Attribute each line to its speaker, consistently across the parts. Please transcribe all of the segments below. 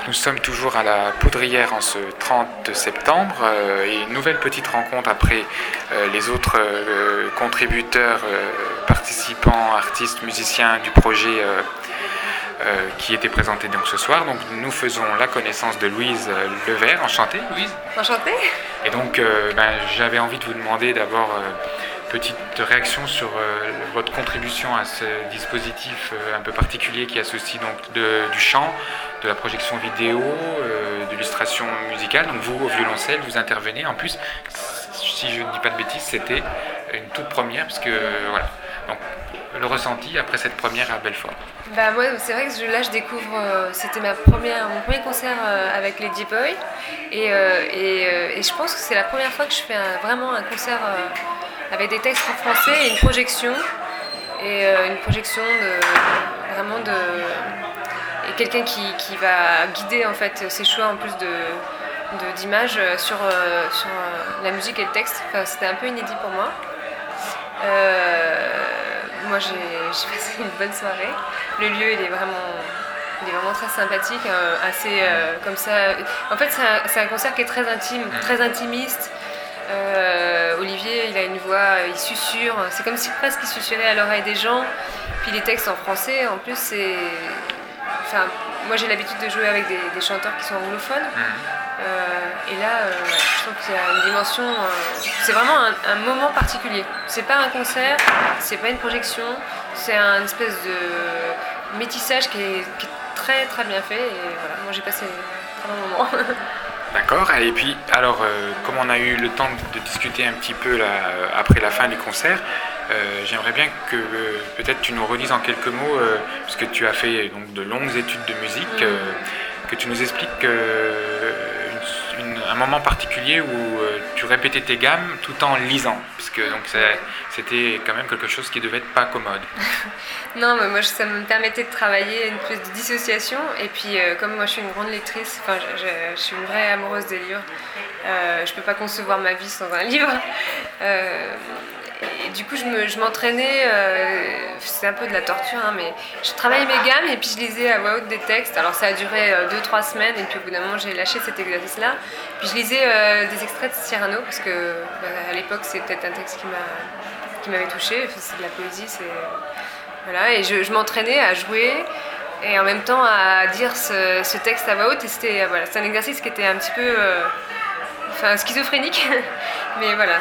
Speaker 1: Nous sommes toujours à la Poudrière en ce 30 septembre et une nouvelle petite rencontre après les autres contributeurs, participants, artistes, musiciens du projet qui étaient présentés donc ce soir. Donc nous faisons la connaissance de Louise Levert. Enchantée, Louise.
Speaker 2: Enchantée.
Speaker 1: Et donc j'avais envie de vous demander d'abord petite réaction sur votre contribution à ce dispositif un peu particulier qui associe donc du chant, de la projection vidéo, de l'illustration musicale. Donc vous, au violoncelle, vous intervenez. En plus, si je ne dis pas de bêtises, c'était une toute première, parce que voilà. Donc le ressenti après cette première à Belfort.
Speaker 2: Bah moi, c'est vrai que là je découvre, c'était mon premier concert avec les Deep Boy et je pense que c'est la première fois que je fais vraiment un concert avec des textes en français et une projection et quelqu'un qui va guider en fait ses choix en plus d'images sur la musique et le texte. Enfin, c'était un peu inédit pour moi. Moi j'ai passé une bonne soirée. Le lieu il est vraiment très sympathique, assez comme ça. En fait c'est un concert qui est très intime, très intimiste. Olivier il a une voix, il susurre, c'est comme si presque il susurrait à l'oreille des gens. Puis les textes en français en plus moi j'ai l'habitude de jouer avec des chanteurs qui sont anglophones. Et là, je trouve qu'il y a une dimension. C'est vraiment un moment particulier. C'est pas un concert, c'est pas une projection, c'est un espèce de métissage qui est très très bien fait. Et voilà, moi j'ai passé un bon moment.
Speaker 1: D'accord. Et puis, alors, comme on a eu le temps de discuter un petit peu là, après la fin du concert, j'aimerais bien que peut-être tu nous redises en quelques mots, puisque tu as fait donc de longues études de musique, que tu nous expliques un moment particulier où tu répétais tes gammes tout en lisant, puisque donc c'était quand même quelque chose qui devait être pas commode.
Speaker 2: Non, mais moi ça me permettait de travailler une espèce de dissociation, et puis comme moi je suis une grande lectrice, enfin je suis une vraie amoureuse des livres, je peux pas concevoir ma vie sans un livre. Et du coup, je m'entraînais, c'est un peu de la torture, hein, mais je travaillais mes gammes et puis je lisais à voix haute des textes. Alors ça a duré 2-3 semaines et puis au bout d'un moment j'ai lâché cet exercice-là. Puis je lisais des extraits de Cyrano parce que à l'époque c'est peut-être un texte qui m'avait touchée. Enfin, c'est de la poésie, voilà. Et je m'entraînais à jouer et en même temps à dire ce texte à voix haute. Et c'est un exercice qui était un petit peu schizophrénique, mais voilà.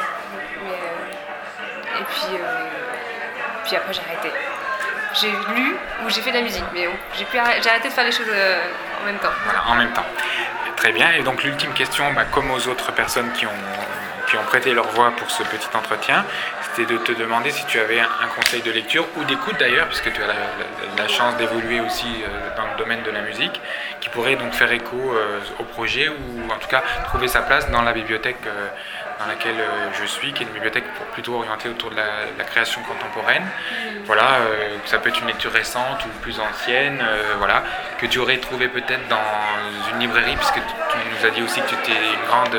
Speaker 2: Et puis après j'ai arrêté. J'ai lu ou j'ai fait de la musique, mais j'ai arrêté de faire les choses en même temps.
Speaker 1: Voilà, en même temps. Très bien. Et donc l'ultime question, comme aux autres personnes qui ont prêté leur voix pour ce petit entretien, c'était de te demander si tu avais un conseil de lecture ou d'écoute d'ailleurs, puisque tu as la chance d'évoluer aussi dans le domaine de la musique, qui pourrait donc faire écho au projet ou en tout cas trouver sa place dans la bibliothèque dans laquelle je suis, qui est une bibliothèque plutôt orientée autour de la création contemporaine. Voilà, ça peut être une lecture récente ou plus ancienne, voilà, que tu aurais trouvé peut-être dans une librairie, puisque tu nous as dit aussi que tu étais une grande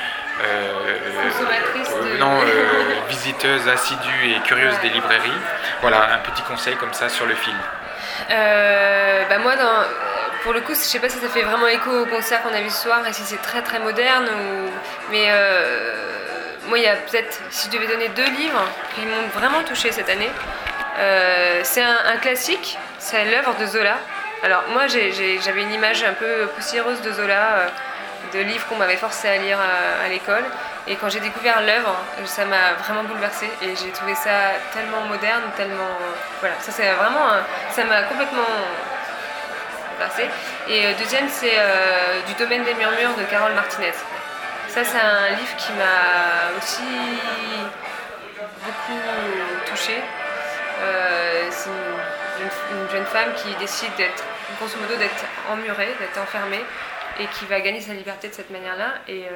Speaker 1: visiteuse assidue et curieuse des librairies. Voilà, un petit conseil comme ça sur le fil.
Speaker 2: Moi, pour le coup, je sais pas si ça fait vraiment écho au concert qu'on a vu ce soir et si c'est très très moderne mais moi il y a peut-être, si je devais donner 2 livres qui m'ont vraiment touchée cette année, c'est un classique, c'est l'œuvre de Zola. Alors moi j'avais une image un peu poussiéreuse de Zola, de livres qu'on m'avait forcé à lire à l'école, et quand j'ai découvert l'œuvre, ça m'a vraiment bouleversée et j'ai trouvé ça tellement moderne, tellement voilà, ça m'a complètement bouleversée. Et deuxième, c'est du domaine des murmures de Carole Martinez. Ça c'est un livre qui m'a aussi beaucoup touchée. C'est une jeune femme qui décide grosso modo d'être emmurée, d'être enfermée, et qui va gagner sa liberté de cette manière-là.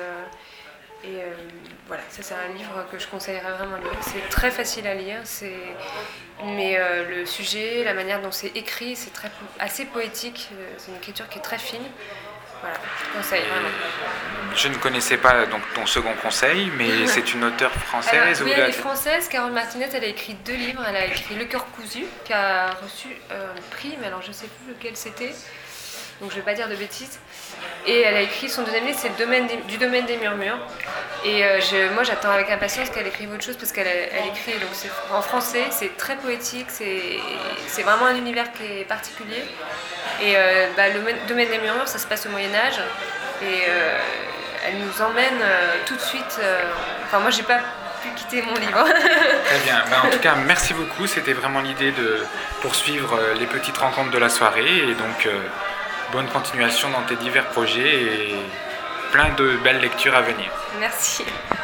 Speaker 2: Voilà, ça c'est un livre que je conseillerais vraiment de lire. C'est très facile à lire, mais le sujet, la manière dont c'est écrit, c'est assez poétique. C'est une écriture qui est très fine. Voilà, je conseille vraiment.
Speaker 1: Je ne connaissais pas donc ton second conseil, mais c'est une auteure française.
Speaker 2: Oui, elle est française. Carole Martinez, elle a écrit 2 livres. Elle a écrit Le cœur cousu, qui a reçu un prix, mais alors je ne sais plus lequel c'était. donc je ne vais pas dire de bêtises. Et elle a écrit son deuxième livre, c'est du domaine des murmures. Et moi j'attends avec impatience qu'elle écrive autre chose parce qu'elle écrit donc en français, c'est très poétique, c'est vraiment un univers qui est particulier. Et le domaine des murmures, ça se passe au Moyen-Âge. Et elle nous emmène tout de suite. Enfin, moi j'ai pas pu quitter mon livre.
Speaker 1: Très bien. En tout cas, merci beaucoup. C'était vraiment l'idée de poursuivre les petites rencontres de la soirée. Et donc, bonne continuation dans tes divers projets et plein de belles lectures à venir.
Speaker 2: Merci.